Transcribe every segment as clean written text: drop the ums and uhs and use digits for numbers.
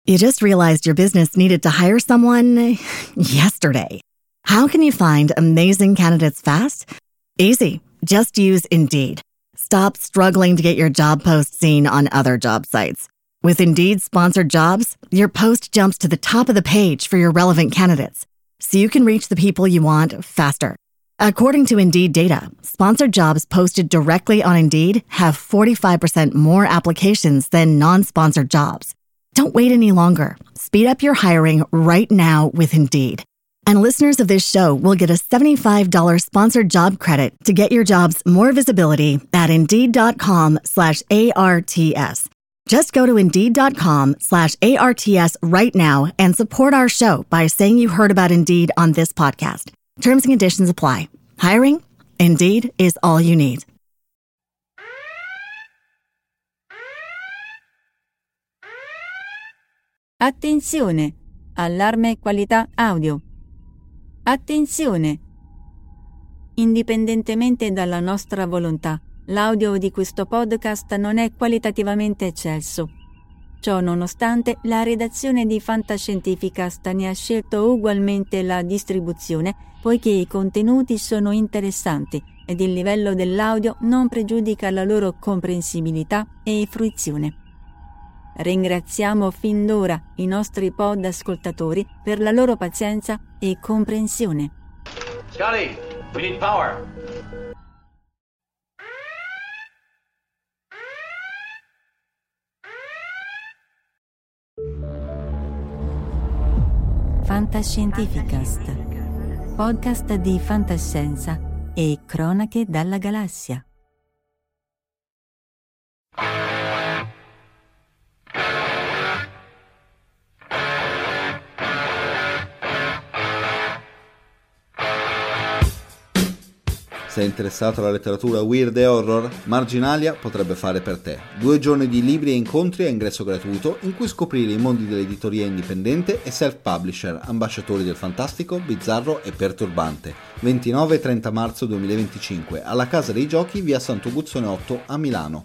You just realized your business needed to hire someone yesterday. How can you find amazing candidates fast? Easy. Just use Indeed. Stop struggling to get your job post seen on other job sites. With Indeed sponsored jobs, your post jumps to the top of the page for your relevant candidates, so you can reach the people you want faster. According to Indeed data, sponsored jobs posted directly on Indeed have 45% more applications than non-sponsored jobs. Don't wait any longer. Speed up your hiring right now with Indeed. And listeners of this show will get a $75 sponsored job credit to get your jobs more visibility at Indeed.com/ARTS. Just go to Indeed.com/ARTS right now and support our show by saying you heard about Indeed on this podcast. Terms and conditions apply. Hiring? Indeed is all you need. Attenzione! Allarme qualità audio. Attenzione! Indipendentemente dalla nostra volontà, l'audio di questo podcast non è qualitativamente eccelso. Ciò nonostante, la redazione di Fantascientificast ne ha scelto ugualmente la distribuzione, poiché i contenuti sono interessanti ed il livello dell'audio non pregiudica la loro comprensibilità e fruizione. Ringraziamo fin d'ora i nostri pod ascoltatori per la loro pazienza e comprensione. Scotty, we need power. Fantascientificast, podcast di fantascienza e cronache dalla galassia. Sei interessato alla letteratura weird e horror? Marginalia potrebbe fare per te. 2 giorni di libri e incontri a ingresso gratuito in cui scoprire i mondi dell'editoria indipendente e self-publisher, ambasciatori del fantastico, bizzarro e perturbante. 29 e 30 marzo 2025 alla Casa dei Giochi, via Santo Guzzone 8 a Milano.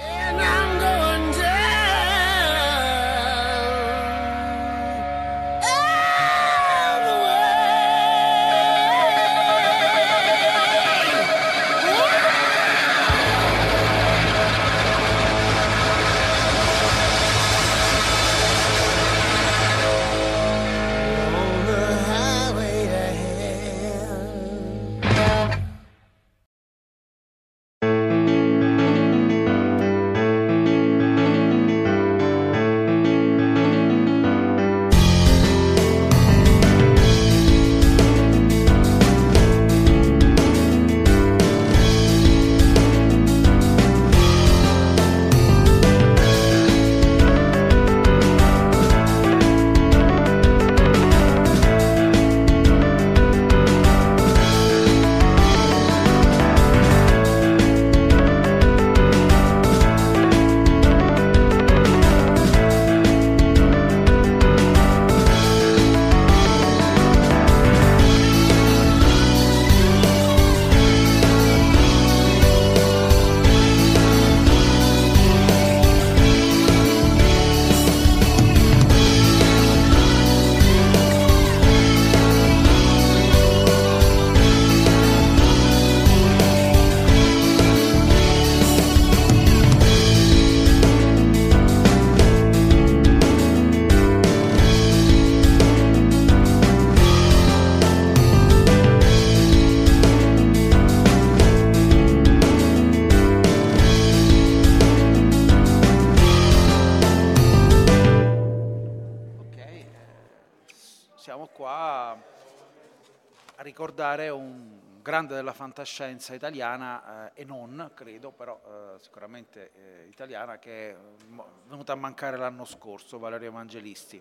Siamo qua a ricordare un grande della fantascienza italiana e non, credo, però sicuramente italiana, che è venuta a mancare l'anno scorso, Valerio Evangelisti.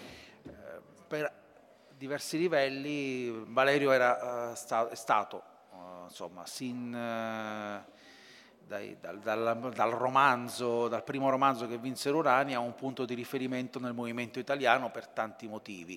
Per diversi livelli Valerio è stato insomma, sin dal romanzo, dal primo romanzo che vinse l'Urania, un punto di riferimento nel movimento italiano per tanti motivi.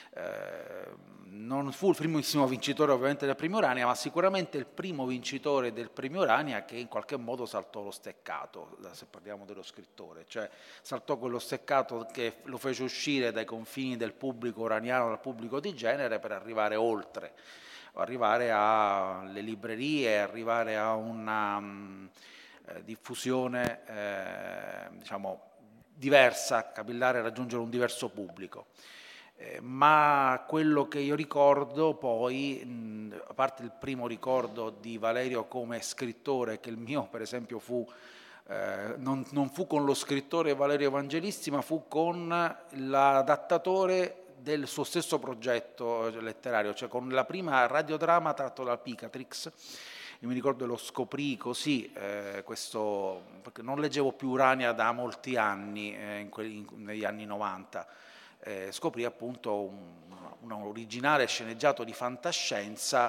Non fu il primissimo vincitore ovviamente del premio Urania, ma sicuramente il primo vincitore del premio Urania che in qualche modo saltò lo steccato, se parliamo dello scrittore, cioè saltò quello steccato che lo fece uscire dai confini del pubblico uraniano, dal pubblico di genere, per arrivare oltre, arrivare alle librerie, arrivare a una diffusione diciamo diversa, capillare, raggiungere un diverso pubblico. Ma quello che io ricordo poi, a parte il primo ricordo di Valerio come scrittore, che il mio per esempio fu, non fu con lo scrittore Valerio Evangelisti, ma fu con l'adattatore del suo stesso progetto letterario, cioè con la prima radiodrama tratto dal Picatrix. Io mi ricordo lo scoprì così, questo, perché non leggevo più Urania da molti anni, negli anni 90, scoprì appunto un originale sceneggiato di fantascienza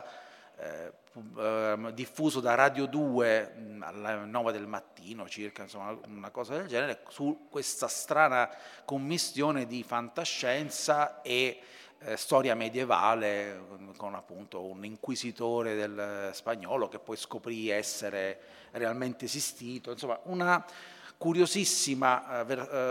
diffuso da Radio 2 alle 9 del mattino circa, insomma una cosa del genere, su questa strana commistione di fantascienza e storia medievale, con appunto un inquisitore del spagnolo che poi scoprì essere realmente esistito, insomma una curiosissima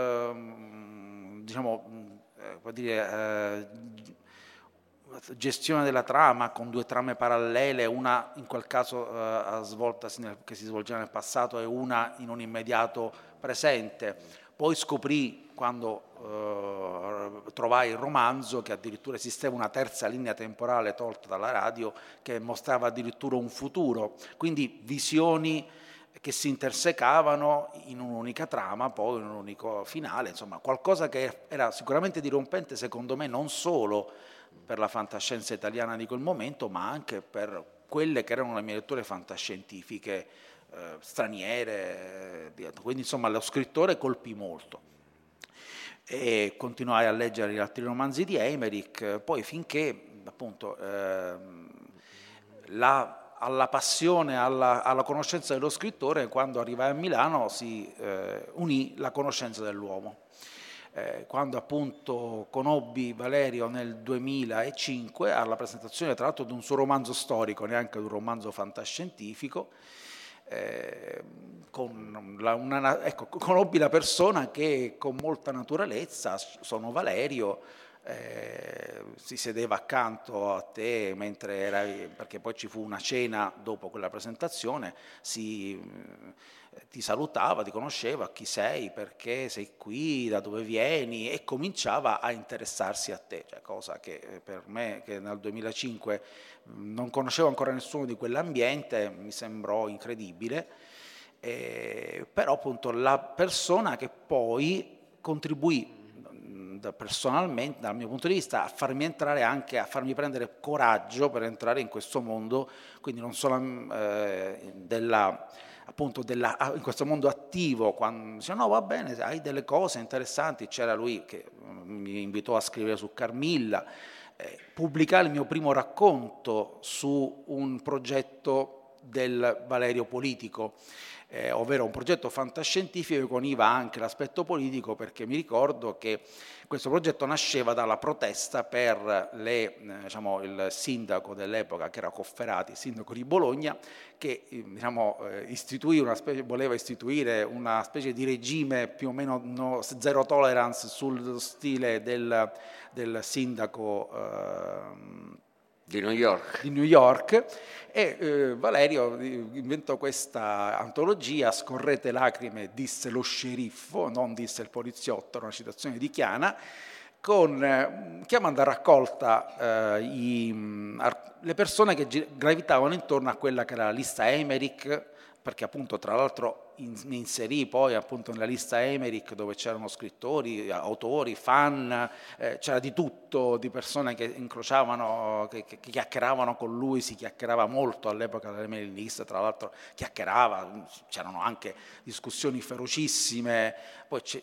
diciamo può dire gestione della trama, con due trame parallele, una in quel caso a svolta che si svolgeva nel passato e una in un immediato presente. Poi scoprì, quando trovai il romanzo, che addirittura esisteva una terza linea temporale tolta dalla radio che mostrava addirittura un futuro, quindi visioni che si intersecavano in un'unica trama, poi in un unico finale, insomma qualcosa che era sicuramente dirompente secondo me non solo per la fantascienza italiana di quel momento, ma anche per quelle che erano le mie letture fantascientifiche straniere, quindi insomma lo scrittore colpì molto. E continuai a leggere gli altri romanzi di Eymerich, poi finché appunto alla passione, alla conoscenza dello scrittore, quando arrivai a Milano si unì la conoscenza dell'uomo. Quando appunto conobbi Valerio nel 2005 alla presentazione tra l'altro di un suo romanzo storico, neanche di un romanzo fantascientifico, conobbi la persona che con molta naturalezza, sono Valerio, si sedeva accanto a te mentre eri, perché poi ci fu una cena dopo quella presentazione, ti salutava, ti conosceva, chi sei, perché sei qui, da dove vieni, e cominciava a interessarsi a te, cioè, cosa che per me, che nel 2005 non conoscevo ancora nessuno di quell'ambiente, mi sembrò incredibile, però appunto la persona che poi contribuì personalmente, dal mio punto di vista, a farmi entrare anche, a farmi prendere coraggio per entrare in questo mondo, quindi non solo in questo mondo attivo, quando dice no va bene, hai delle cose interessanti, c'era lui che mi invitò a scrivere su Carmilla, pubblicare il mio primo racconto su un progetto del Valerio politico, ovvero un progetto fantascientifico che univa anche l'aspetto politico, perché mi ricordo che questo progetto nasceva dalla protesta per il sindaco dell'epoca, che era Cofferati, il sindaco di Bologna, che voleva istituire una specie di regime più o meno zero tolerance sul stile del sindaco di New York, e Valerio inventò questa antologia, Scorrete lacrime, disse lo sceriffo, non disse il poliziotto, una citazione di Chiana, chiamando a raccolta le persone che gravitavano intorno a quella che era la lista Eymerich, perché appunto tra l'altro mi inserì poi appunto nella lista Eymerich, dove c'erano scrittori, autori, fan, c'era di tutto, di persone che incrociavano, che chiacchieravano con lui, si chiacchierava molto all'epoca delle mailing list, tra l'altro c'erano anche discussioni ferocissime, poi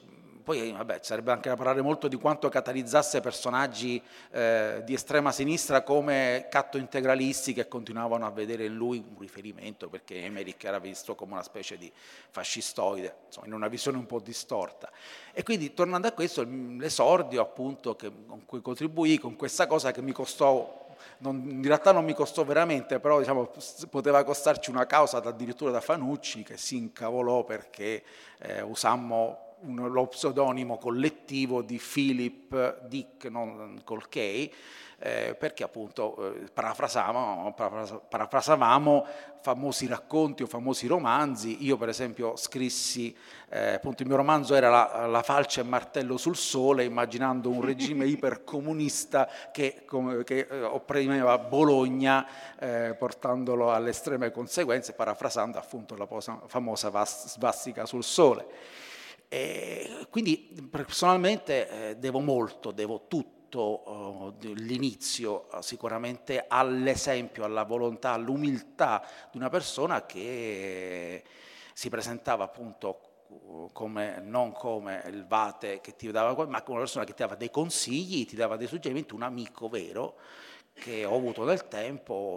poi vabbè, sarebbe anche da parlare molto di quanto catalizzasse personaggi di estrema sinistra come catto-integralisti che continuavano a vedere in lui un riferimento, perché Emmerich era visto come una specie di fascistoide, insomma, in una visione un po' distorta. E quindi, tornando a questo, l'esordio appunto con cui contribuì, con questa cosa che mi costò, in realtà non mi costò veramente, però diciamo, poteva costarci una causa addirittura da Fanucci, che si incavolò perché usammo lo pseudonimo collettivo di Philip Dick, non col K, perché appunto parafrasavamo famosi racconti o famosi romanzi. Io per esempio scrissi, appunto il mio romanzo era la falce e martello sul sole, immaginando un regime ipercomunista che opprimeva Bologna, portandolo alle estreme conseguenze, parafrasando appunto la famosa svastica sul sole. Quindi personalmente devo tutto l'inizio sicuramente all'esempio, alla volontà, all'umiltà di una persona che si presentava appunto non come il vate che ti dava, ma come una persona che ti dava dei consigli, ti dava dei suggerimenti, un amico vero che ho avuto nel tempo,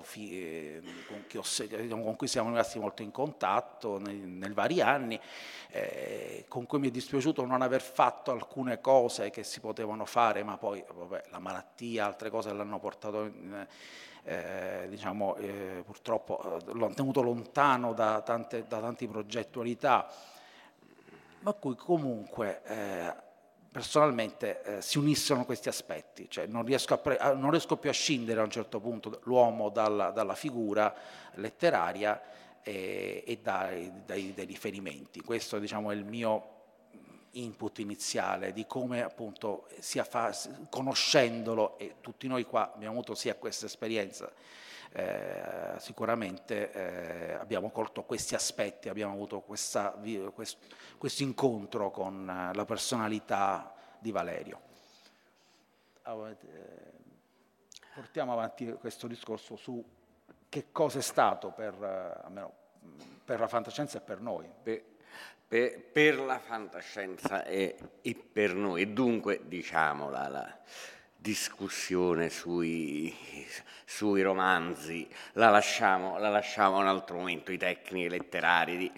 con cui siamo rimasti molto in contatto nei vari anni, con cui mi è dispiaciuto non aver fatto alcune cose che si potevano fare, ma poi vabbè, la malattia, altre cose l'hanno portato purtroppo l'ho tenuto lontano da tante progettualità, ma cui comunque personalmente si unissero questi aspetti, cioè non riesco più a scindere a un certo punto l'uomo dalla figura letteraria e dai riferimenti. Questo diciamo è il mio input iniziale di come appunto conoscendolo, e tutti noi qua abbiamo avuto sia questa esperienza, sicuramente abbiamo colto questi aspetti, abbiamo avuto questo incontro con la personalità di Valerio. Portiamo avanti questo discorso su che cosa è stato almeno per la fantascienza e per noi. Per la fantascienza e per noi, e dunque diciamo la discussione sui romanzi la lasciamo a un altro momento, i tecnici letterari,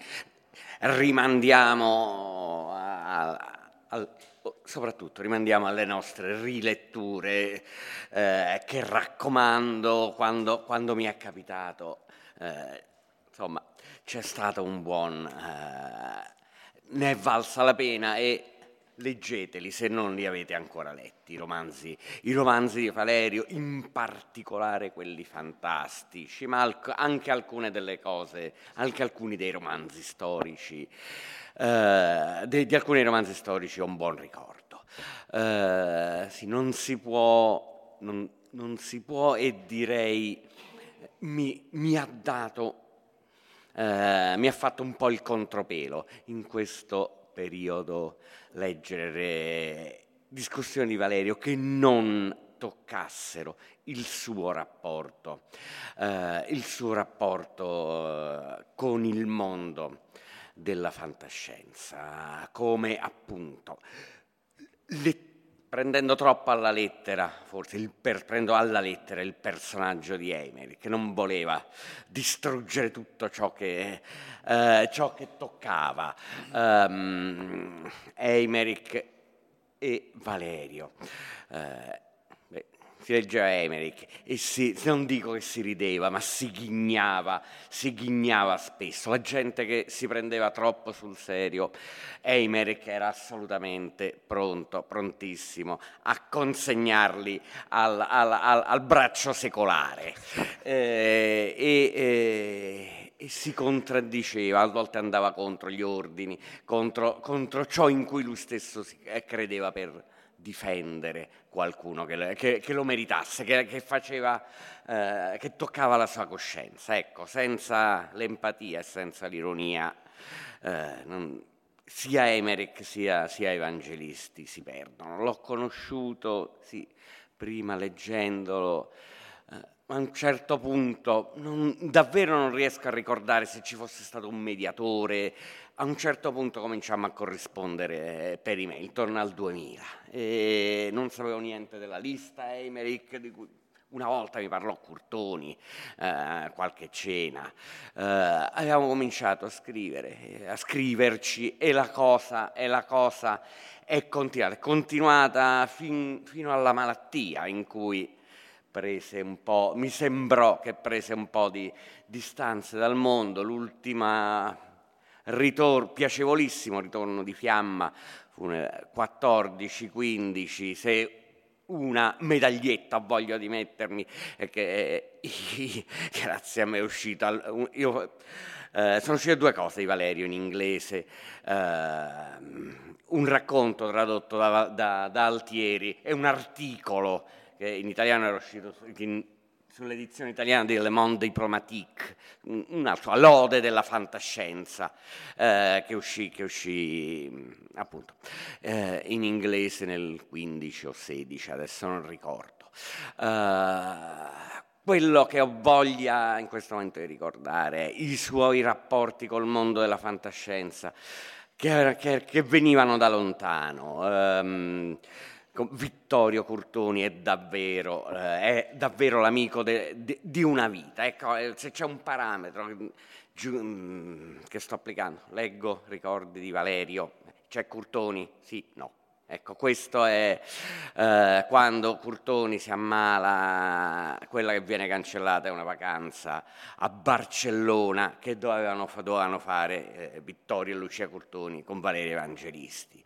soprattutto rimandiamo alle nostre riletture, che raccomando quando mi è capitato, insomma c'è stato un buon, ne è valsa la pena, e leggeteli se non li avete ancora letti, i romanzi di Valerio, in particolare quelli fantastici, ma anche alcune delle cose, anche alcuni dei romanzi storici, di alcuni romanzi storici ho un buon ricordo. Sì, non si può, e direi mi ha fatto un po' il contropelo in questo periodo leggere discussioni di Valerio che non toccassero il suo rapporto con il mondo della fantascienza, come appunto prendendo troppo alla lettera, prendo alla lettera il personaggio di Emmerich, che non voleva distruggere tutto ciò che toccava. Emmerich e Valerio. Si leggeva Emmerich e non dico che si rideva, ma si ghignava spesso. La gente che si prendeva troppo sul serio, Emmerich era assolutamente prontissimo a consegnarli al braccio secolare, e si contraddiceva, a volte andava contro gli ordini, contro ciò in cui lui stesso credeva, per difendere qualcuno che lo meritasse, che toccava la sua coscienza. Ecco, senza l'empatia e senza l'ironia sia Emmerich sia Evangelisti si perdono. L'ho conosciuto, sì, prima leggendolo, a un certo punto davvero non riesco a ricordare se ci fosse stato un mediatore a un certo punto cominciammo a corrispondere per email, intorno al 2000, e non sapevo niente della lista Eymerich, di cui una volta mi parlò Curtoni, qualche cena. Avevamo cominciato a scriverci, e la cosa è continuata fino alla malattia, in cui mi sembrò che prese un po' di distanze dal mondo. L'ultima piacevolissimo ritorno di fiamma fu nel 14-15, se una medaglietta ho voglia di mettermi, che grazie a me è uscita. Sono uscite 2 cose di Valerio in inglese, un racconto tradotto da Altieri e un articolo che in italiano era uscito sull'edizione italiana di Le Monde Diplomatique, un'altra lode della fantascienza, che uscì appunto in inglese nel 15 o 16, adesso non ricordo. Quello che ho voglia in questo momento di ricordare è i suoi rapporti col mondo della fantascienza, che venivano da lontano. Vittorio Curtoni è davvero l'amico di una vita. Ecco, se c'è un parametro che sto applicando, leggo ricordi di Valerio, c'è Curtoni? Sì, no. Ecco, questo è quando Curtoni si ammala, quella che viene cancellata è una vacanza a Barcellona che dovevano fare Vittorio e Lucia Curtoni con Valerio Evangelisti.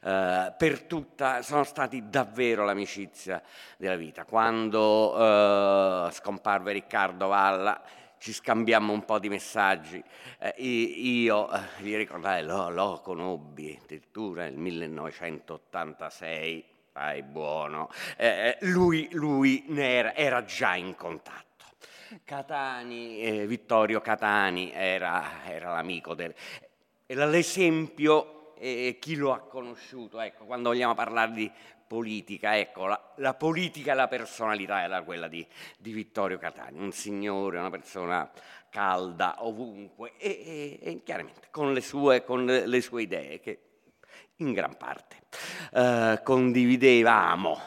Sono stati davvero l'amicizia della vita. Quando scomparve Riccardo Valla, ci scambiammo un po' di messaggi, io gli ricordai, lo conobbi addirittura nel 1986, fai buono, lui era già in contatto. Vittorio Catani era l'amico era l'esempio, chi lo ha conosciuto, ecco, quando vogliamo parlare di politica, ecco, la politica e la personalità era quella di Vittorio Catani, un signore, una persona calda ovunque e chiaramente con le sue idee che in gran parte condividevamo.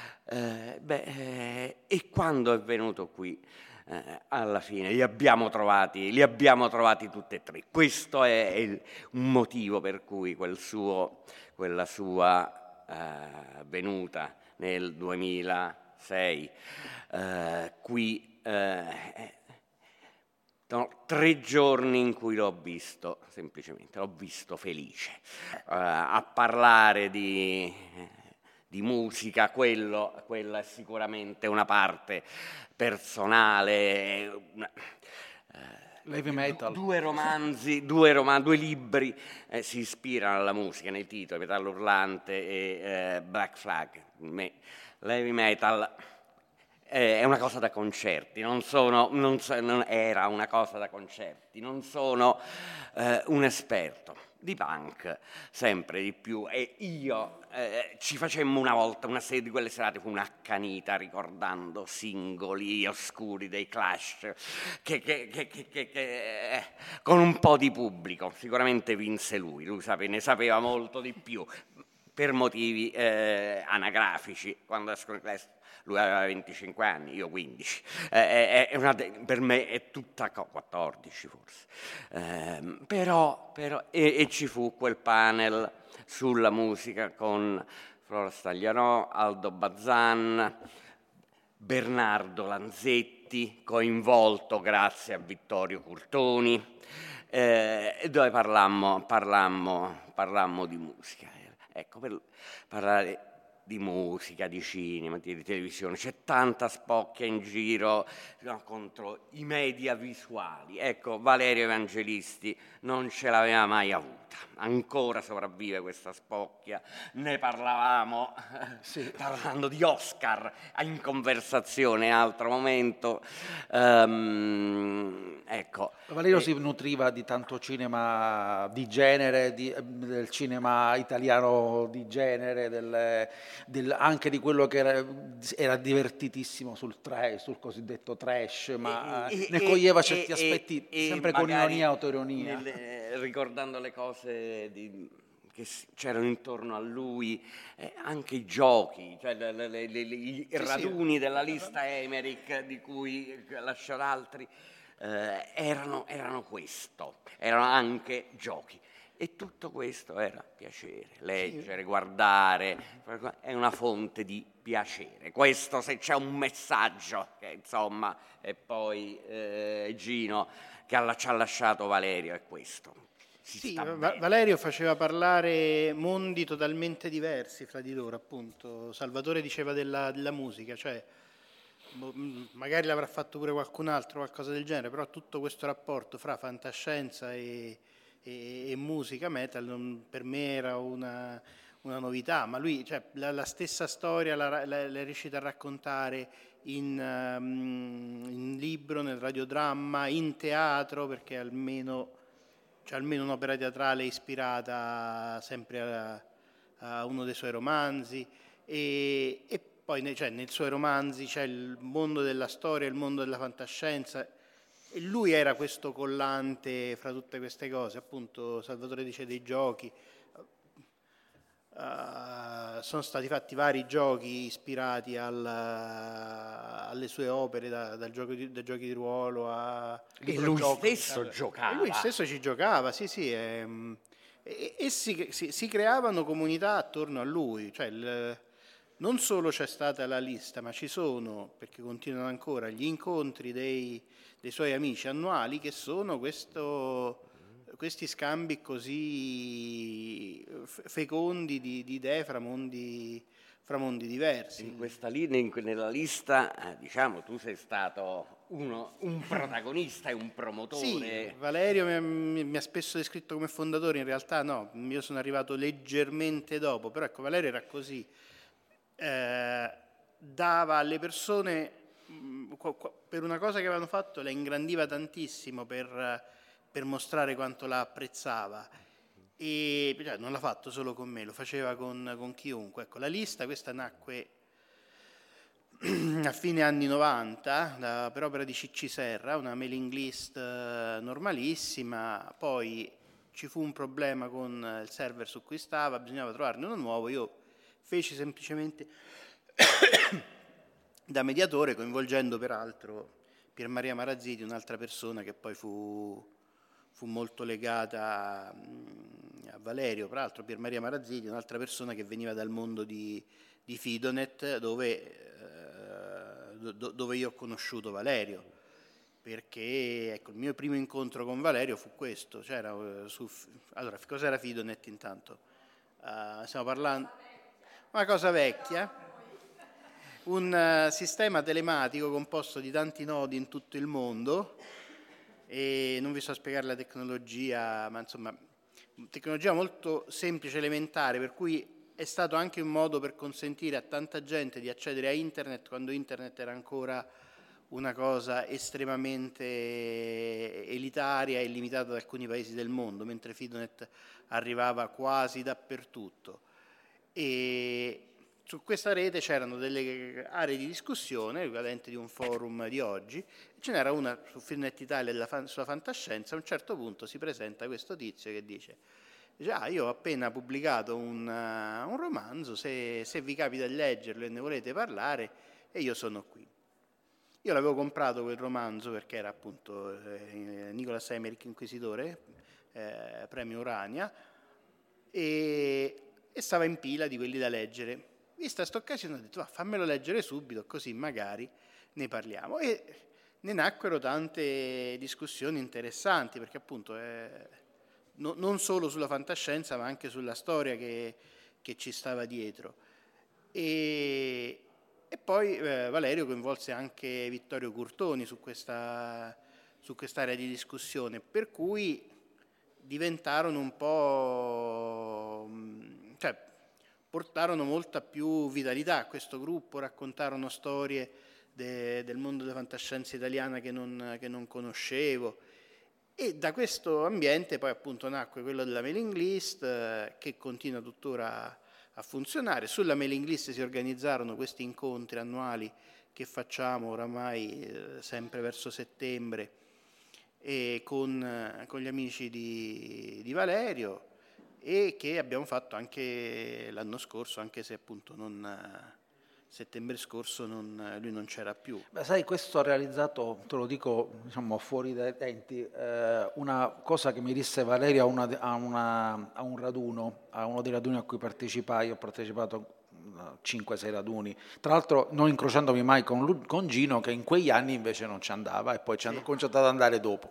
E quando è venuto qui, alla fine li abbiamo trovati tutti e 3. Questo è un motivo per cui quella sua venuta nel 2006 qui, 3 giorni in cui l'ho visto felice, a parlare di musica. Quella è sicuramente una parte personale. Heavy metal. Due libri si ispirano alla musica nei titoli, Metallo Urlante e Black Flag. L'heavy metal è una cosa da concerti, era una cosa da concerti, non sono un esperto. Di punk sempre di più, e io ci facemmo una volta una serie di quelle serate, fu un'accanita ricordando singoli oscuri dei Clash che con un po' di pubblico sicuramente vinse lui ne sapeva molto di più per motivi anagrafici. Quando escono i Clash lui aveva 25 anni, io 15, per me è tutta 14 forse, però e ci fu quel panel sulla musica con Flora Staglianò, Aldo Bazzan, Bernardo Lanzetti, coinvolto grazie a Vittorio Curtoni, dove parlammo di musica. Ecco, per parlare di musica, di cinema, di televisione, c'è tanta spocchia in giro contro i media visuali. Ecco, Valerio Evangelisti non ce l'aveva mai avuta, ancora sopravvive questa spocchia. Ne parlavamo parlando di Oscar in conversazione, altro momento. Ecco, Valerio si nutriva di tanto cinema di genere, del cinema italiano di genere, anche di quello che era divertitissimo sul cosiddetto trash, ma ne coglieva certi aspetti sempre con ironia, autoironia. Ricordando le cose che c'erano intorno a lui, anche i giochi, cioè i raduni della lista Emmerich di cui lasciare altri, erano questo, erano anche giochi. E tutto questo era piacere, leggere, guardare, è una fonte di piacere. Questo, se c'è un messaggio che insomma, e poi Gino che ci ha lasciato Valerio, è questo. Sì, Valerio faceva parlare mondi totalmente diversi fra di loro, appunto. Salvatore diceva della musica, cioè magari l'avrà fatto pure qualcun altro, qualcosa del genere, però tutto questo rapporto fra fantascienza e musica metal per me era una novità, ma lui, cioè, la stessa storia l'è riuscita a raccontare in libro, nel radiodramma, in teatro, perché almeno un'opera teatrale ispirata sempre a uno dei suoi romanzi, e poi nei suoi romanzi c'è il mondo della storia, il mondo della fantascienza, e lui era questo collante fra tutte queste cose. Appunto, Salvatore dice dei giochi, sono stati fatti vari giochi ispirati alle sue opere, da giochi di ruolo a... E lui stesso giocava. E lui stesso ci giocava, sì. E si creavano comunità attorno a lui, cioè non solo c'è stata la lista, ma ci sono, perché continuano ancora, gli incontri dei suoi amici annuali, che sono questi scambi così fecondi di idee fra mondi diversi. In questa nella lista, diciamo, tu sei stato un protagonista e un promotore. Sì, Valerio mi ha spesso descritto come fondatore, in realtà no, io sono arrivato leggermente dopo, però ecco, Valerio era così, dava alle persone, per una cosa che avevano fatto, la ingrandiva tantissimo per mostrare quanto la apprezzava, e cioè, non l'ha fatto solo con me, lo faceva con chiunque. Ecco, la lista questa nacque a fine anni 90 per opera di Cicci Serra, una mailing list normalissima. Poi ci fu un problema con il server su cui stava, bisognava trovarne uno nuovo. Io feci semplicemente da mediatore, coinvolgendo peraltro Pier Maria Marazziti, un'altra persona che poi fu molto legata a Valerio. Peraltro Pier Maria Marazziti, un'altra persona che veniva dal mondo di Fidonet, dove io ho conosciuto Valerio, perché ecco, il mio primo incontro con Valerio fu questo. Allora, cos'era Fidonet intanto? Stiamo parlando una cosa vecchia, un sistema telematico composto di tanti nodi in tutto il mondo, e non vi so spiegare la tecnologia, ma insomma, tecnologia molto semplice, elementare, per cui è stato anche un modo per consentire a tanta gente di accedere a internet quando internet era ancora una cosa estremamente elitaria e limitata ad alcuni paesi del mondo, mentre Fidonet arrivava quasi dappertutto. E su questa rete c'erano delle aree di discussione, equivalente di un forum di oggi. Ce n'era una su Fidonet Italia sulla fantascienza. A un certo punto si presenta questo tizio che dice: io ho appena pubblicato un romanzo, se vi capita di leggerlo e ne volete parlare, e io sono qui. Io l'avevo comprato quel romanzo perché era appunto Nicholas Emmerich Inquisitore, premio Urania, e stava in pila di quelli da leggere. Vista questa occasione ho detto: fammelo leggere subito, così magari ne parliamo. E ne nacquero tante discussioni interessanti, perché appunto non solo sulla fantascienza, ma anche sulla storia che ci stava dietro. E poi Valerio coinvolse anche Vittorio Curtoni su quest'area di discussione, per cui diventarono un po', cioè portarono molta più vitalità a questo gruppo, raccontarono storie del mondo della fantascienza italiana che non conoscevo, e da questo ambiente poi appunto nacque quello della mailing list, che continua tuttora a funzionare. Sulla mailing list si organizzarono questi incontri annuali che facciamo oramai sempre verso settembre e con gli amici di Valerio, e che abbiamo fatto anche l'anno scorso, anche se appunto settembre scorso lui non c'era più. Beh, sai, questo ha realizzato, te lo dico diciamo fuori dai denti, una cosa che mi disse Valerio a un raduno, a uno dei raduni a cui partecipai. Ho partecipato a 5-6 raduni, tra l'altro non incrociandomi mai con Gino, che in quegli anni invece non ci andava e poi ci hanno cominciato ad andare dopo.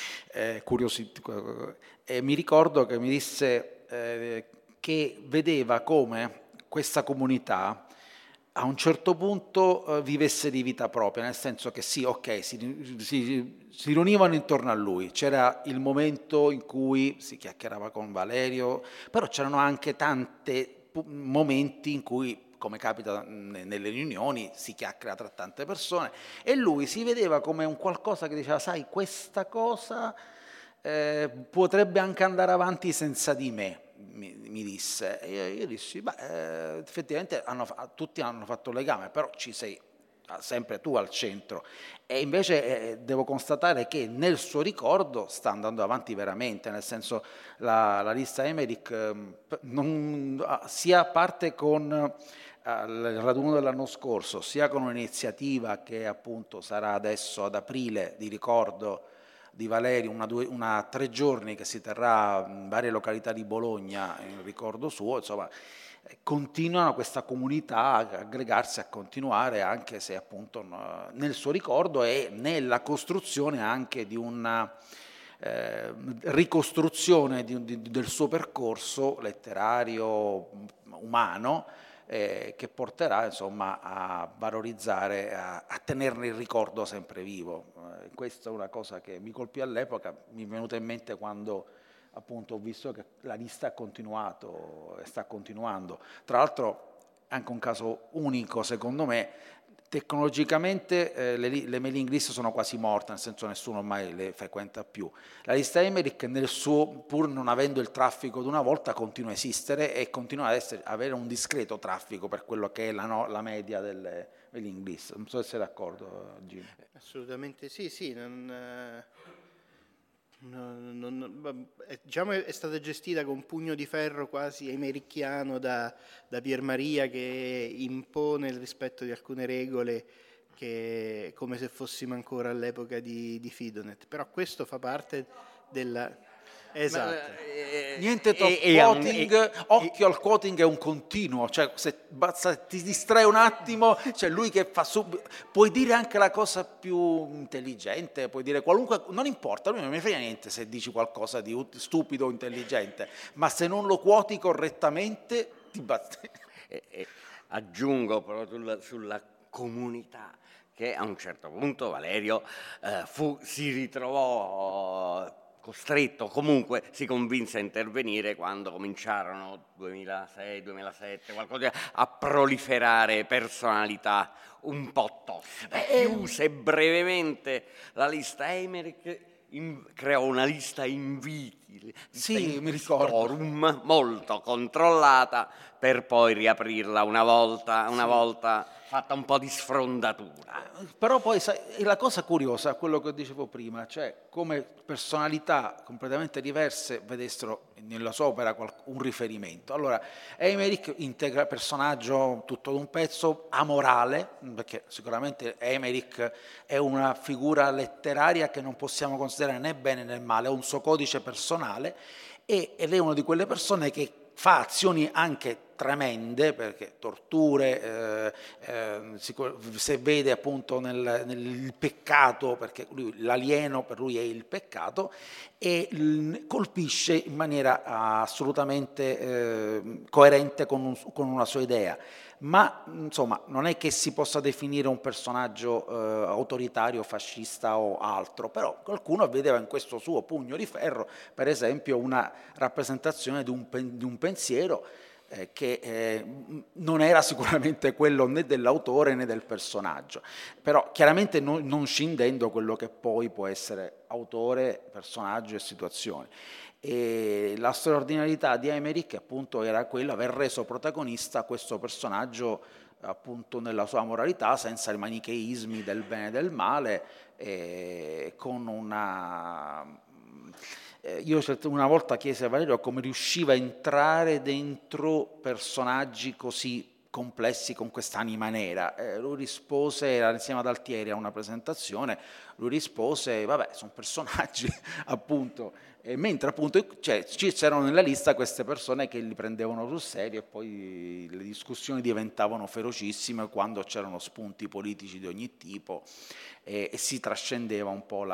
E mi ricordo che mi disse che vedeva come questa comunità a un certo punto vivesse di vita propria, nel senso che sì, ok, si riunivano intorno a lui, c'era il momento in cui si chiacchierava con Valerio, però c'erano anche tanti momenti in cui, come capita nelle riunioni, si chiacchiera tra tante persone, e lui si vedeva come un qualcosa che diceva, sai, questa cosa potrebbe anche andare avanti senza di me, mi disse. E io dissi, beh, effettivamente tutti hanno fatto un legame, però ci sei sempre tu al centro. E invece devo constatare che nel suo ricordo sta andando avanti veramente, nel senso la lista Emerick sia parte con il raduno dell'anno scorso, sia con un'iniziativa che appunto sarà adesso ad aprile di ricordo di Valerio, una 3 giorni che si terrà in varie località di Bologna in ricordo suo, insomma, continuano questa comunità a aggregarsi, a continuare, anche se appunto nel suo ricordo e nella costruzione anche di una ricostruzione del suo percorso letterario, umano, che porterà insomma a valorizzare, a tenerne il ricordo sempre vivo. Questa è una cosa che mi colpì all'epoca, mi è venuta in mente quando appunto ho visto che la lista ha continuato e sta continuando. Tra l'altro è anche un caso unico secondo me. Tecnologicamente le mailing list sono quasi morte, nel senso nessuno ormai le frequenta più. La lista Emerick nel suo, pur non avendo il traffico di una volta, continua a esistere e continua ad avere un discreto traffico per quello che è la media delle mailing list. Non so se sei d'accordo, Gino. Assolutamente sì, diciamo è stata gestita con un pugno di ferro quasi emericchiano da Pier Maria, che impone il rispetto di alcune regole, che come se fossimo ancora all'epoca di Fidonet, però questo fa parte della... Esatto. Niente quoting, occhio al quoting, è un continuo, cioè se ti distrae un attimo, cioè lui che fa puoi dire anche la cosa più intelligente, puoi dire qualunque, non importa, lui non mi frega niente se dici qualcosa di stupido o intelligente, ma se non lo quoti correttamente ti batte. Aggiungo però sulla comunità, che a un certo punto Valerio si ritrovò costretto, comunque si convinse a intervenire quando cominciarono 2006-2007 qualcosa a proliferare personalità un po' tossiche. Chiuse brevemente la lista Emerick, creò una lista inviti, sì, mi ricordo, molto controllata, per poi riaprirla una volta fatta un po' di sfrondatura. Però poi sai, la cosa curiosa è quello che dicevo prima, cioè come personalità completamente diverse vedessero nella sua opera un riferimento. Allora, Emerick integra personaggio tutto d'un pezzo amorale, perché sicuramente Emerick è una figura letteraria che non possiamo considerare né bene né male, ha un suo codice personale ed è una di quelle persone che fa azioni anche tremende, perché torture, se vede appunto nel peccato, perché l'alieno per lui è il peccato, e colpisce in maniera assolutamente coerente con una sua idea. Ma insomma non è che si possa definire un personaggio autoritario, fascista o altro, però qualcuno vedeva in questo suo pugno di ferro, per esempio, una rappresentazione di un pensiero che non era sicuramente quello né dell'autore né del personaggio, però chiaramente non scindendo quello che poi può essere autore, personaggio e situazione. E la straordinarietà di Emmerich appunto era quella aver reso protagonista questo personaggio appunto nella sua moralità, senza i manicheismi del bene e del male, con una... Io una volta chiesi a Valerio come riusciva a entrare dentro personaggi così complessi con quest'anima nera. Lui rispose, era insieme ad Altieri a una presentazione, lui rispose, vabbè, sono personaggi, appunto, mentre appunto c'erano nella lista queste persone che li prendevano sul serio e poi le discussioni diventavano ferocissime quando c'erano spunti politici di ogni tipo e si trascendeva un po'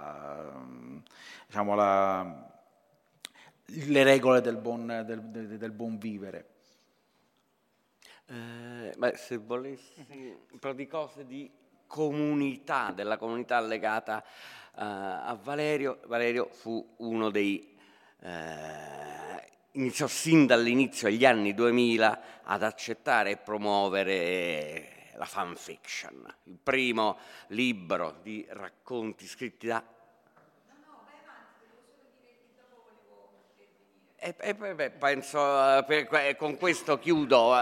le regole del buon vivere. Se volessi un po' di cose di comunità, della comunità legata a Valerio. Valerio fu uno dei iniziò sin dall'inizio agli anni 2000 ad accettare e promuovere la fan fiction, il primo libro di racconti scritti da penso, con questo chiudo.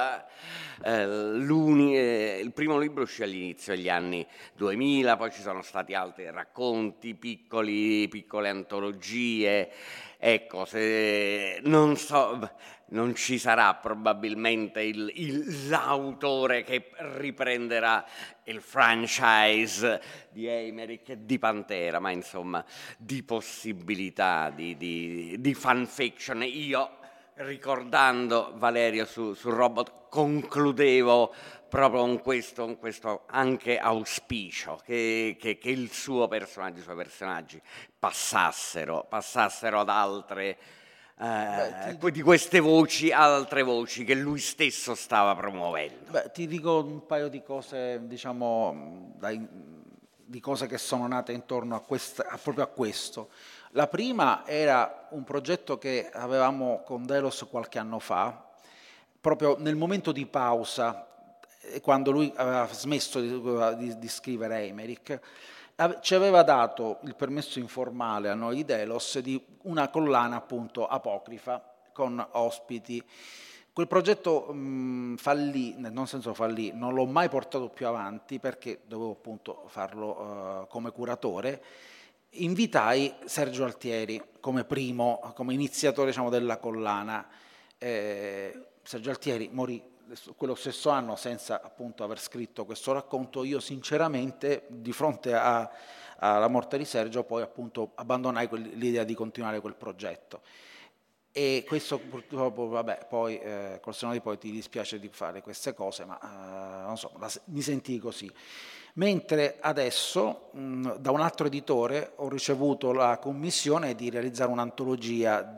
Il primo libro uscì all'inizio degli anni 2000, poi ci sono stati altri racconti, piccole antologie. Ecco, non so, non ci sarà probabilmente l'autore che riprenderà il franchise di Emmerich e di Pantera, ma insomma di possibilità di fanfiction. Io, ricordando Valerio su Robot, concludevo proprio con questo anche auspicio che il suo personaggio, i suoi personaggi passassero ad altre di queste voci, altre voci che lui stesso stava promuovendo. Ti dico un paio di cose, diciamo, di cose che sono nate intorno proprio a questo. La prima era un progetto che avevamo con Delos qualche anno fa, proprio nel momento di pausa, quando lui aveva smesso di scrivere Emmerich, ci aveva dato il permesso informale a noi di Delos di una collana appunto apocrifa con ospiti. Quel progetto fallì, nel senso fallì, non l'ho mai portato più avanti perché dovevo appunto farlo come curatore. Invitai Sergio Altieri come iniziatore, diciamo, della collana. Sergio Altieri morì quello stesso anno senza appunto aver scritto questo racconto. Io sinceramente di fronte alla morte di Sergio poi appunto abbandonai l'idea di continuare quel progetto e questo purtroppo vabbè poi col senno di poi ti dispiace di fare queste cose, ma non so, mi sentii così. Mentre adesso da un altro editore ho ricevuto la commissione di realizzare un'antologia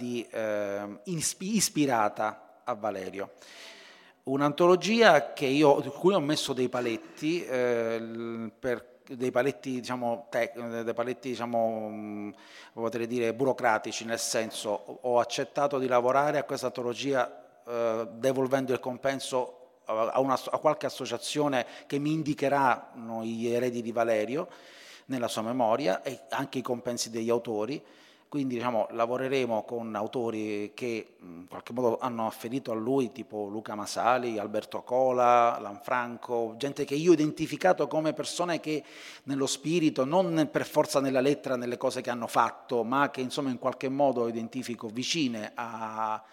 ispirata a Valerio. Un'antologia di cui ho messo dei paletti, dei paletti potrei dire burocratici, nel senso ho accettato di lavorare a questa antologia devolvendo il compenso a qualche associazione che mi indicherà gli eredi di Valerio nella sua memoria e anche i compensi degli autori. Quindi diciamo, lavoreremo con autori che in qualche modo hanno afferito a lui, tipo Luca Masali, Alberto Cola, Lanfranco, gente che io ho identificato come persone che nello spirito, non per forza nella lettera, nelle cose che hanno fatto, ma che insomma in qualche modo identifico vicine a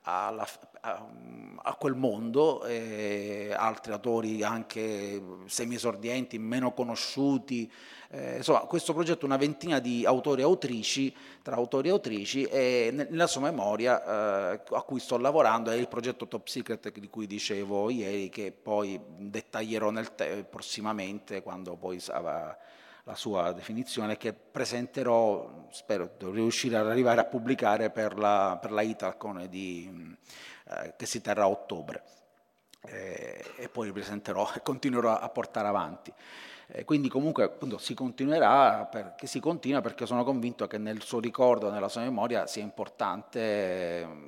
quel mondo, altri autori anche semi-esordienti, meno conosciuti. Insomma, questo progetto una ventina di autori e autrici, tra autori e autrici, e nella sua memoria a cui sto lavorando è il progetto Top Secret di cui dicevo ieri, che poi dettaglierò prossimamente quando poi sarà la sua definizione, che presenterò, spero di riuscire ad arrivare a pubblicare per la Italcon che si terrà a ottobre, e poi ripresenterò e continuerò a portare avanti. Quindi comunque appunto si continua perché sono convinto che nel suo ricordo, nella sua memoria sia importante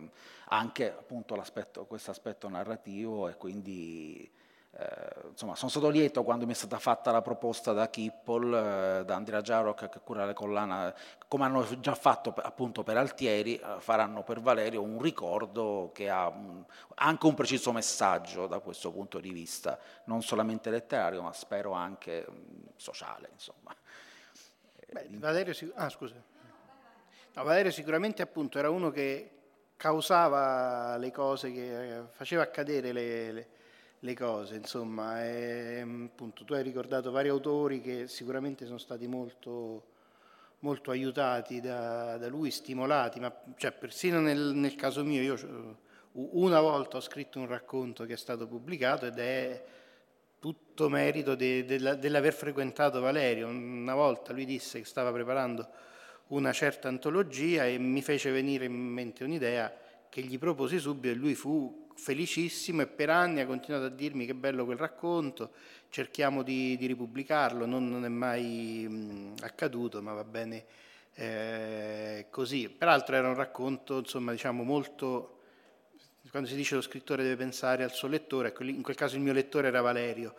anche appunto questo aspetto narrativo, e quindi insomma sono stato lieto quando mi è stata fatta la proposta da Kippol, da Andrea Jarok, che cura le collane, come hanno già fatto appunto per Altieri, faranno per Valerio un ricordo che ha anche un preciso messaggio da questo punto di vista, non solamente letterario, ma spero anche sociale, insomma. Valerio, scusa. No, Valerio sicuramente appunto era uno che causava le cose, che faceva accadere le cose, insomma, appunto tu hai ricordato vari autori che sicuramente sono stati molto, molto aiutati da lui, stimolati, ma cioè, persino nel caso mio, io una volta ho scritto un racconto che è stato pubblicato ed è tutto merito dell'aver frequentato Valerio. Una volta lui disse che stava preparando una certa antologia e mi fece venire in mente un'idea che gli proposi subito, e lui fu felicissimo e per anni ha continuato a dirmi che bello quel racconto, cerchiamo di ripubblicarlo, non è mai accaduto, ma va bene così. Peraltro era un racconto, insomma, diciamo molto, quando si dice lo scrittore deve pensare al suo lettore, ecco, in quel caso il mio lettore era Valerio.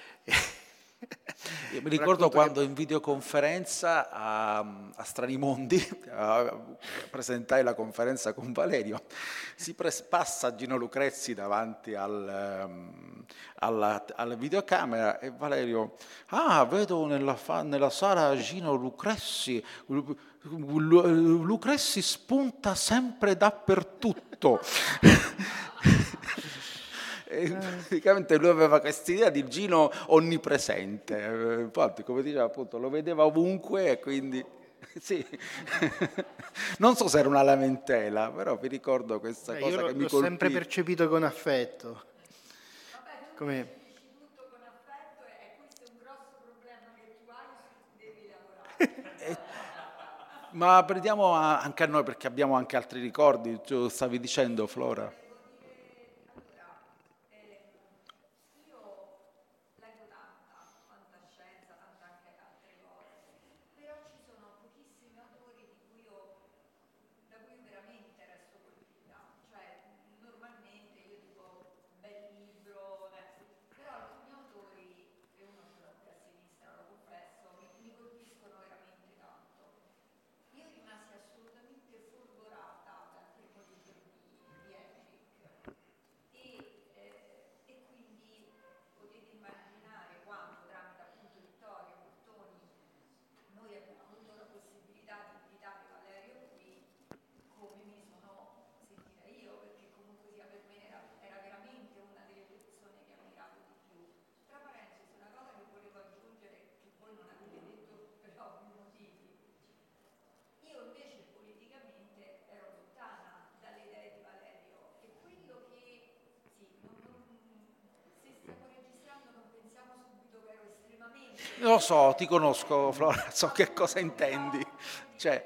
Io mi ricordo quando in videoconferenza a Stranimondi presentai la conferenza con Valerio, si passa Gino Lucrezzi davanti alla videocamera e Valerio, vedo nella sala Gino Lucrezzi, Lucrezzi spunta sempre dappertutto. Praticamente lui aveva questa idea di Gino onnipresente, infatti come diceva appunto lo vedeva ovunque e quindi sì. Non so se era una lamentela, però vi ricordo questa cosa che mi colpì. L'ho sempre percepito con affetto. Come... Ma prendiamo anche a noi perché abbiamo anche altri ricordi, tu stavi dicendo Flora? Lo so, ti conosco, Flora, so che cosa intendi. Cioè,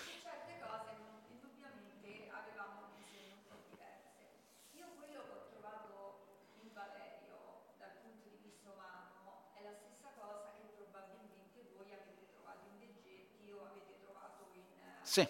sì.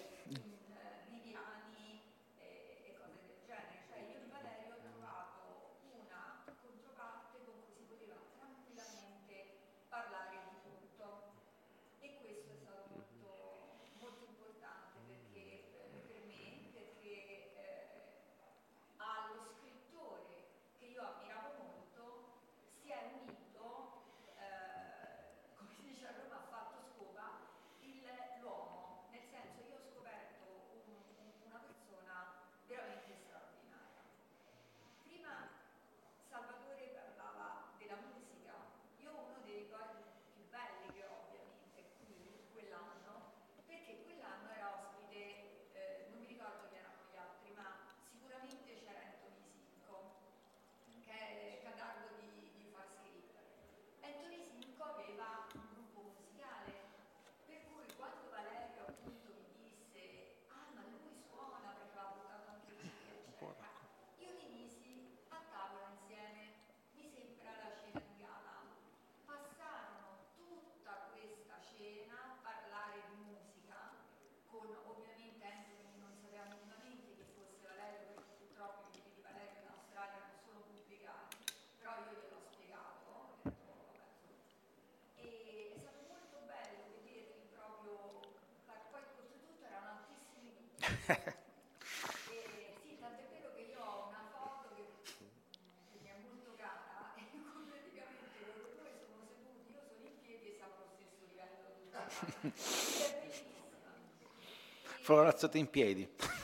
Florazzate in piedi.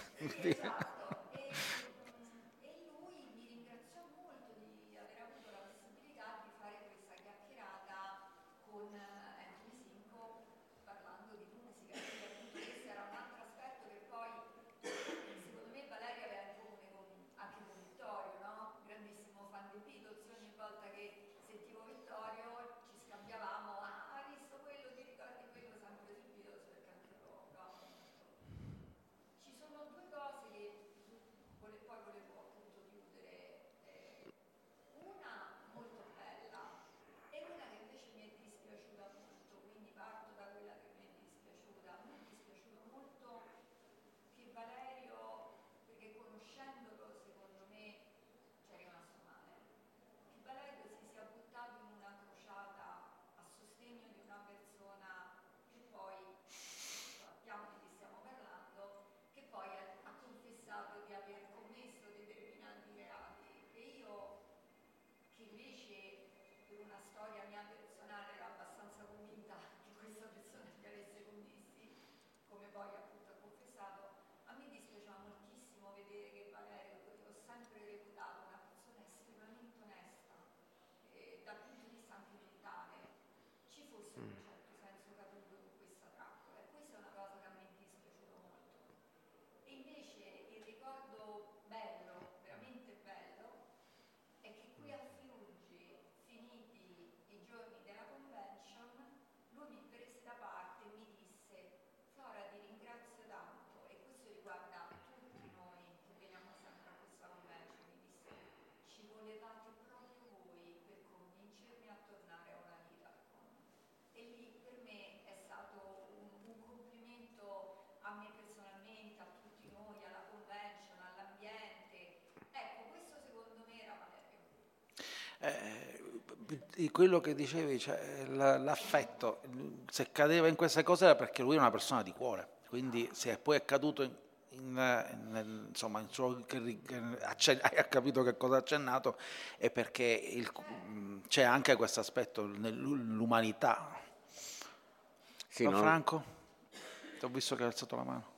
Quello che dicevi, cioè, l'affetto, se cadeva in queste cose era perché lui è una persona di cuore, quindi se poi è caduto insomma, hai capito che cosa ha accennato, è perché c'è anche questo aspetto nell'umanità. Sì, No, Franco? Ti ho visto che hai alzato la mano.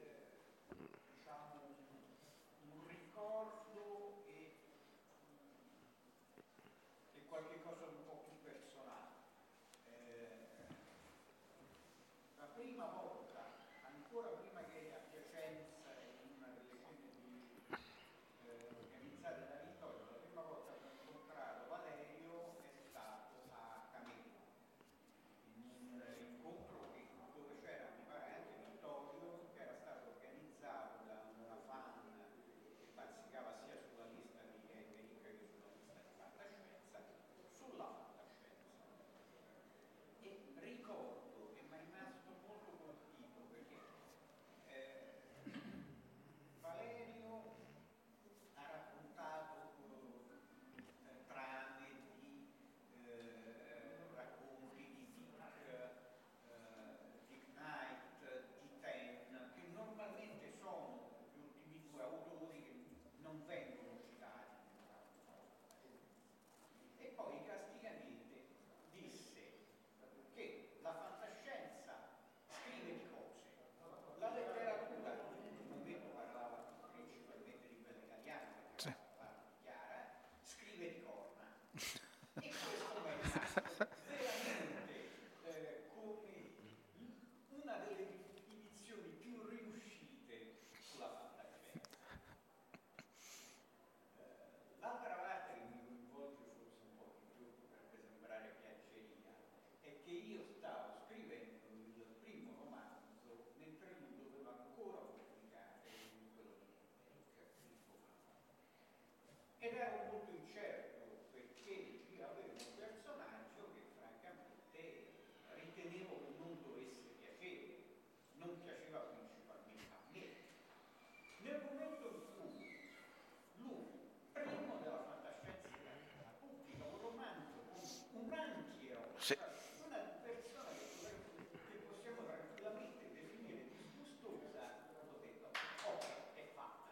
Sì. Una persona che possiamo tranquillamente definire disgustosa, ho detto, ok, è fatta.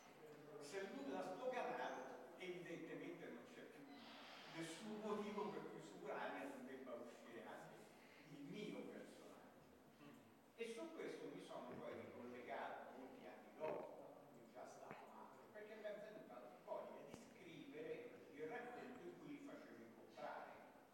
Se lui l'ha sdoganato, evidentemente non c'è più nessun motivo per cui su Urania non debba uscire anche il mio personaggio.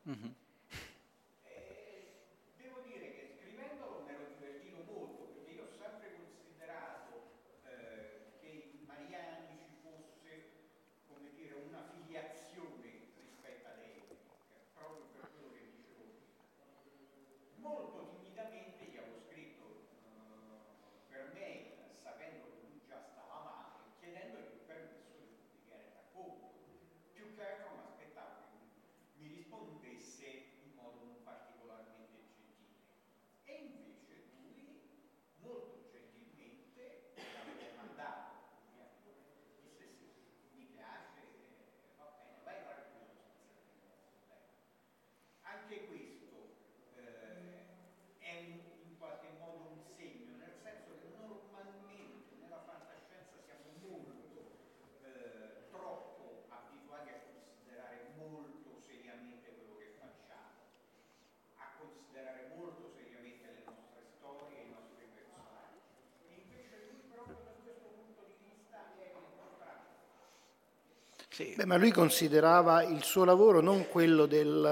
Devo dire che scrivendolo mi ero divertito molto, perché io ho sempre considerato che in Mariani ci fosse, come dire, una filiazione rispetto ad Emerick, proprio per quello che dicevo prima. Molto timidamente gli avevo scritto per mail, sapendo che lui già stava male, chiedendogli il permesso di pubblicare il racconto. Più che altro mi aspettavo che mi rispondesse in modo non particolarmente gentile. E invece lui, molto gentilmente, l'avevo mandato. Disse sì, mi piace, va bene, vai tranquillo senza problemi. Anche questo è in qualche modo un segno, nel senso che normalmente nella fantascienza siamo molto troppo abituati a considerare molto seriamente quello che facciamo, a considerare molto seriamente le nostre storie e i nostri personaggi. E invece lui proprio da questo punto di vista è il contrario. Sì. Beh, ma lui considerava il suo lavoro non quello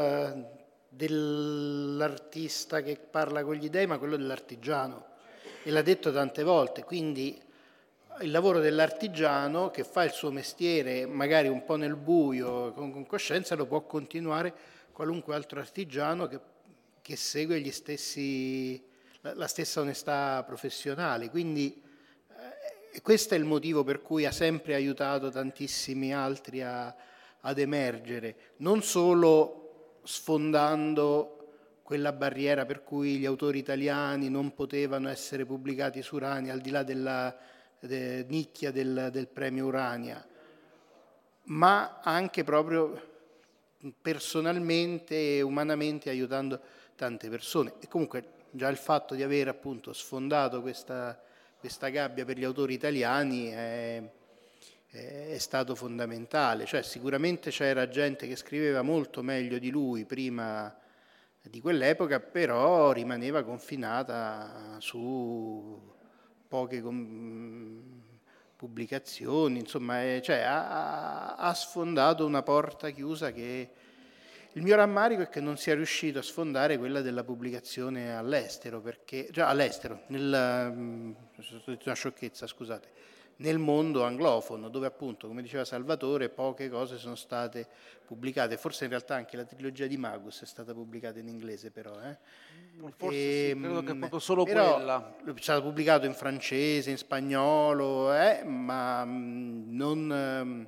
dell'artista che parla con gli dei, ma quello dell'artigiano. E l'ha detto tante volte, quindi il lavoro dell'artigiano che fa il suo mestiere magari un po' nel buio, con coscienza, lo può continuare qualunque altro artigiano che segue la stessa onestà professionale. Quindi questo è il motivo per cui ha sempre aiutato tantissimi altri ad emergere, non solo sfondando quella barriera per cui gli autori italiani non potevano essere pubblicati su Urania, al di là della nicchia del premio Urania, ma anche proprio personalmente e umanamente aiutando tante persone. E comunque già il fatto di aver appunto sfondato questa gabbia per gli autori italiani è stato fondamentale. Cioè sicuramente c'era gente che scriveva molto meglio di lui prima di quell'epoca, però rimaneva confinata su poche pubblicazioni, insomma, cioè ha sfondato una porta chiusa che il mio rammarico è che non sia riuscito a sfondare quella della pubblicazione all'estero, perché già all'estero, una sciocchezza, scusate, nel mondo anglofono, dove appunto, come diceva Salvatore, poche cose sono state pubblicate, forse in realtà anche la trilogia di Magus è stata pubblicata in inglese però. Forse sì, credo che proprio solo però quella. È stato pubblicato in francese, in spagnolo, ma non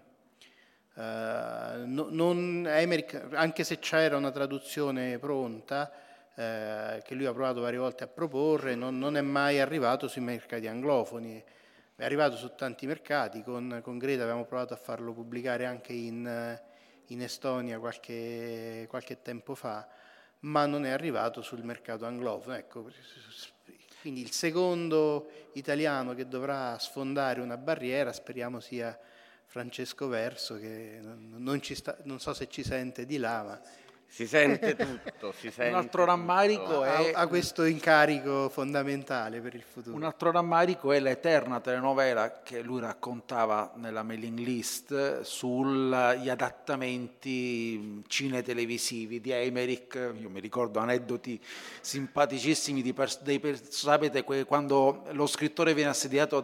Emerick, anche se c'era una traduzione pronta, che lui ha provato varie volte a proporre, non è mai arrivato sui mercati anglofoni. È arrivato su tanti mercati, con Greta avevamo provato a farlo pubblicare anche in Estonia qualche tempo fa, ma non è arrivato sul mercato anglofono. Ecco, quindi il secondo italiano che dovrà sfondare una barriera, speriamo sia Francesco Verso, che non so se ci sente di là, ma si sente tutto. Un altro rammarico ha questo incarico fondamentale per il futuro. Un altro rammarico è l'eterna telenovela che lui raccontava nella mailing list sugli adattamenti cinetelevisivi di Emerick. Io mi ricordo aneddoti simpaticissimi sapete, quando lo scrittore viene assediato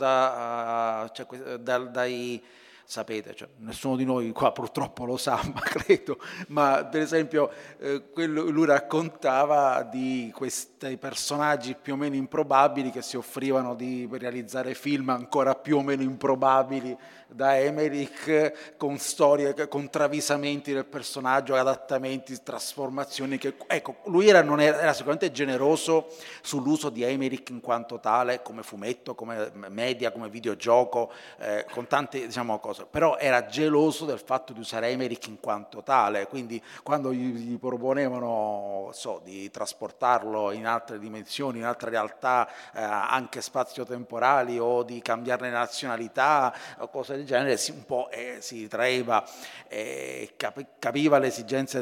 dai sapete, cioè, nessuno di noi qua purtroppo lo sa, ma credo, ma per esempio lui raccontava di questi personaggi più o meno improbabili che si offrivano per realizzare film ancora più o meno improbabili da Emerick, con storie, con travisamenti del personaggio, adattamenti, trasformazioni. Ecco, lui era sicuramente generoso sull'uso di Emerick in quanto tale, come fumetto, come media, come videogioco, con tante, diciamo, cose, però era geloso del fatto di usare Emerick in quanto tale, quindi quando gli proponevano di trasportarlo in altre dimensioni, in altre realtà, anche spazio-temporali, o di cambiarne nazionalità o cose del genere, un po' si traeva, capiva le esigenze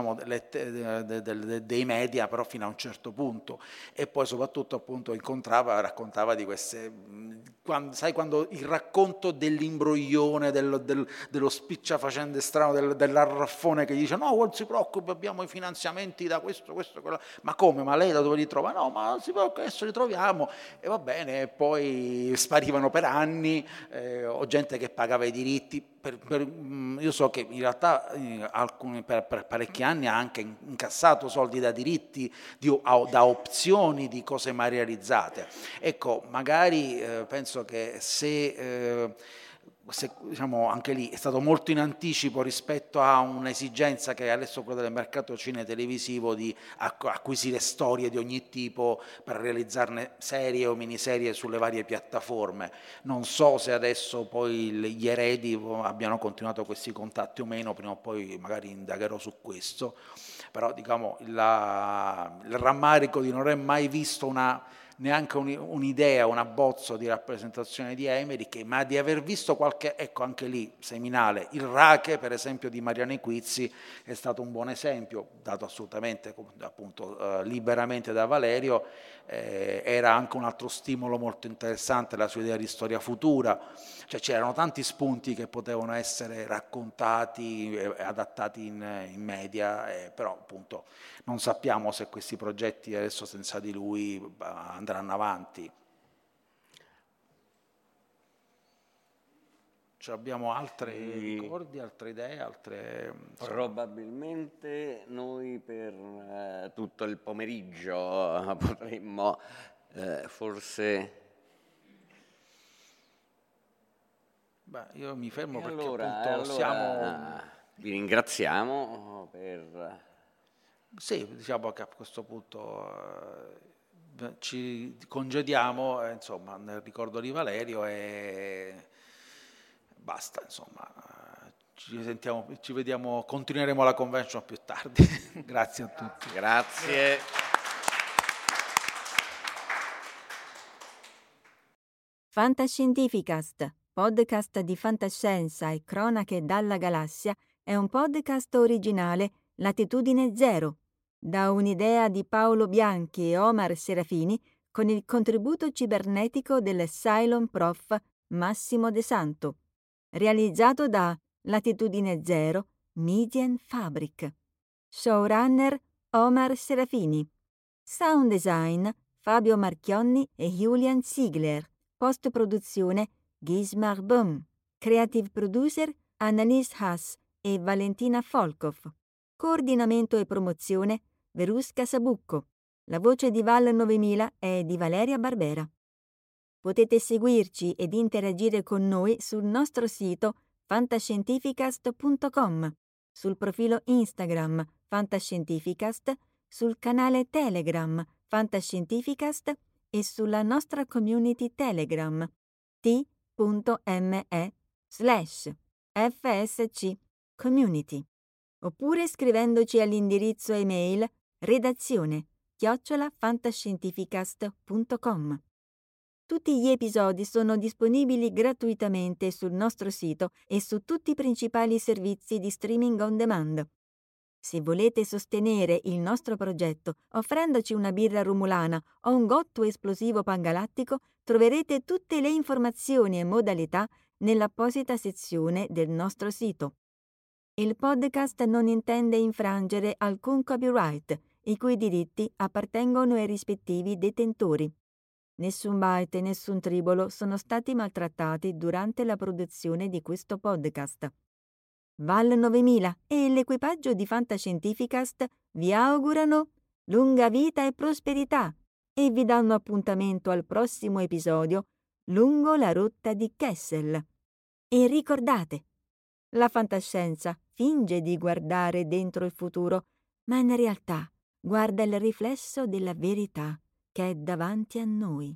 dei media, però fino a un certo punto, e poi soprattutto appunto raccontava di queste, quando il racconto dell'imbroglione, dello spicciafacende strano, dell'arraffone che dice no, non si preoccupi, abbiamo i finanziamenti da questo, quello. Ma come? Ma lei da dove li trova? No, ma non si preoccupi, adesso li troviamo, e va bene, e poi sparivano per anni, o gente che pagava i diritti. Io so che in realtà per parecchi anni ha anche incassato soldi da diritti, da opzioni di cose mai realizzate. Ecco, magari penso che se diciamo, anche lì è stato molto in anticipo rispetto a un'esigenza che è adesso quella del mercato cinetelevisivo, di acquisire storie di ogni tipo per realizzarne serie o miniserie sulle varie piattaforme. Non so se adesso poi gli eredi abbiano continuato questi contatti o meno, prima o poi magari indagherò su questo, però diciamo il rammarico di non aver mai visto neanche un'idea, un abbozzo di rappresentazione di Emmerich, ma di aver visto qualche, ecco anche lì, seminale. Il Rache, per esempio, di Mariano Equizzi è stato un buon esempio, dato assolutamente appunto liberamente da Valerio. Era anche un altro stimolo molto interessante la sua idea di storia futura, cioè c'erano tanti spunti che potevano essere raccontati e adattati in media, però appunto non sappiamo se questi progetti adesso senza di lui andranno avanti. Cioè abbiamo altri ricordi, altre idee, altre... Probabilmente noi per tutto il pomeriggio potremmo forse... Beh, io mi fermo perché allora, appunto siamo... Vi ringraziamo per... Sì, diciamo che a questo punto ci congediamo, insomma, nel ricordo di Valerio, e basta, insomma. Ci vediamo, continueremo la convention più tardi. Grazie a tutti. Grazie. Fantascientificast, podcast di fantascienza e cronache dalla galassia, è un podcast originale Latitudine Zero, da un'idea di Paolo Bianchi e Omar Serafini, con il contributo cibernetico del Cylon Prof Massimo De Santo, realizzato da Latitudine Zero Median Fabric. Showrunner Omar Serafini. Sound design Fabio Marchionni e Julian Ziegler. Post-produzione Gismar Böhm. Creative producer Annalise Haas e Valentina Folkov. Coordinamento e promozione Verusca Sabucco. La voce di Val 9000 è di Valeria Barbera. Potete seguirci ed interagire con noi sul nostro sito fantascientificast.com, sul profilo Instagram Fantascientificast, sul canale Telegram Fantascientificast e sulla nostra community Telegram t.me/FSC Community, oppure scrivendoci all'indirizzo email redazione@fantascientificast.com. Tutti gli episodi sono disponibili gratuitamente sul nostro sito e su tutti i principali servizi di streaming on demand. Se volete sostenere il nostro progetto offrendoci una birra rumulana o un gotto esplosivo pangalattico, troverete tutte le informazioni e modalità nell'apposita sezione del nostro sito. Il podcast non intende infrangere alcun copyright, i cui diritti appartengono ai rispettivi detentori. Nessun byte e nessun tribolo sono stati maltrattati durante la produzione di questo podcast. Val 9000 e l'equipaggio di Fantascientificast vi augurano lunga vita e prosperità e vi danno appuntamento al prossimo episodio lungo la rotta di Kessel. E ricordate, la fantascienza finge di guardare dentro il futuro, ma in realtà guarda il riflesso della verità che è davanti a noi.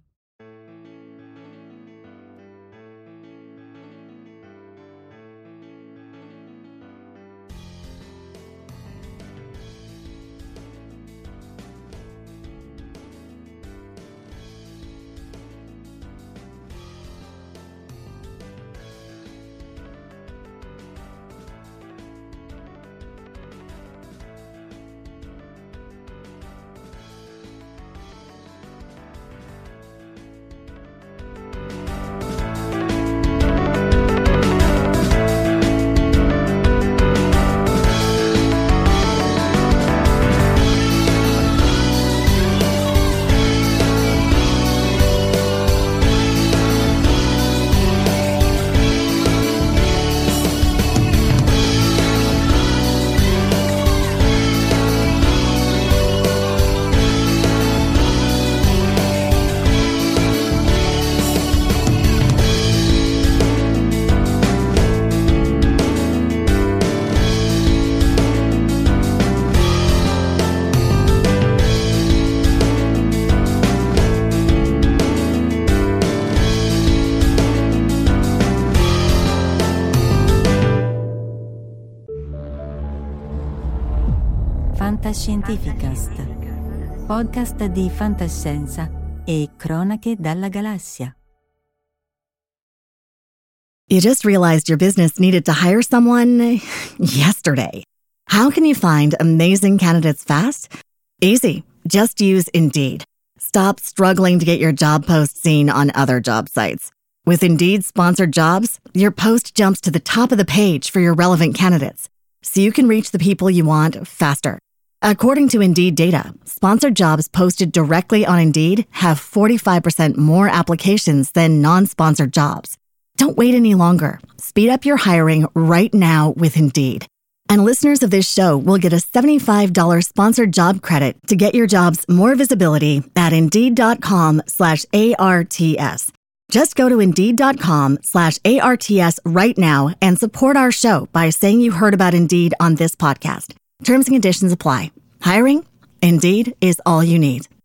Fantascientificast, podcast di fantascienza e cronache dalla galassia. You just realized your business needed to hire someone yesterday. How can you find amazing candidates fast? Easy. Just use Indeed. Stop struggling to get your job post seen on other job sites. With Indeed sponsored jobs, your post jumps to the top of the page for your relevant candidates, so you can reach the people you want faster. According to Indeed data, sponsored jobs posted directly on Indeed have 45% more applications than non-sponsored jobs. Don't wait any longer. Speed up your hiring right now with Indeed. And listeners of this show will get a $75 sponsored job credit to get your jobs more visibility at Indeed.com/ARTS. Just go to Indeed.com/ARTS right now and support our show by saying you heard about Indeed on this podcast. Terms and conditions apply. Hiring? Indeed is all you need.